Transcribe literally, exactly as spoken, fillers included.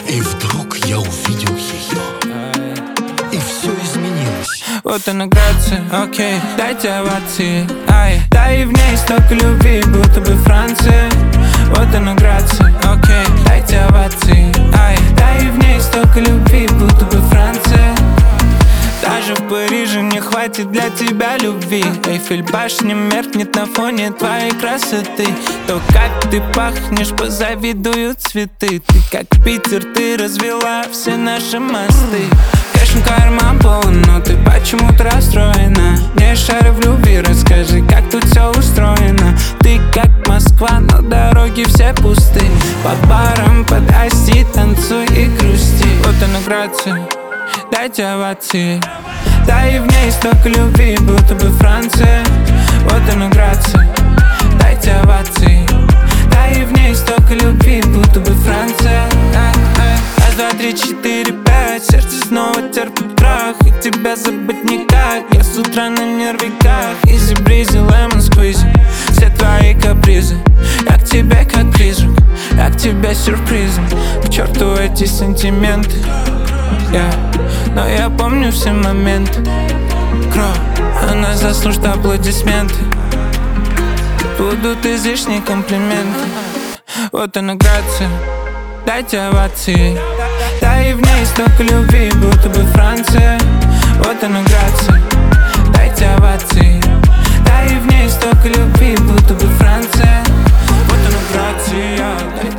И вдруг я увидел ее, и все изменилось. Вот она грация, окей, дайте овации, ай. Да и в ней столько любви, будто бы Франция. Вот она грация, окей, дайте овации, ай. Да и в ней столько любви, будто бы Франция. Даже в Париже не хватит для тебя любви. Эйфель башня меркнет на фоне твоей красоты. То, как ты пахнешь, позавидуют цветы. Ты как Питер, ты развела все наши мосты. Кэшн карман полон, но ты почему-то расстроена. Не шарю в любви, расскажи, как тут все устроено. Ты как Москва, но дороги все пусты. Под баром, под асти, танцуй и грусти. Вот она грация, дайте овации. Да и в ней столько любви, будто бы Франция. Вот она грация, дайте овации. Да и в ней столько любви, будто бы Франция. Раз, два, три, четыре, пять. Сердце снова терпит крах, и тебя забыть никак. Я с утра на нервиках. Изи бризи, лемон сквизи. Все твои капризы. Я к тебе как призрак, я к тебе сюрпризом. К черту эти сантименты, yeah. Но я помню все моменты. Кровь, она заслужит аплодисменты. Будут излишние комплименты. Вот она грация, дайте овации. Да и в ней столько любви, будто бы Франция. Вот она грация, дайте овации. Да и в ней столько любви, будто бы Франция. Вот она грация,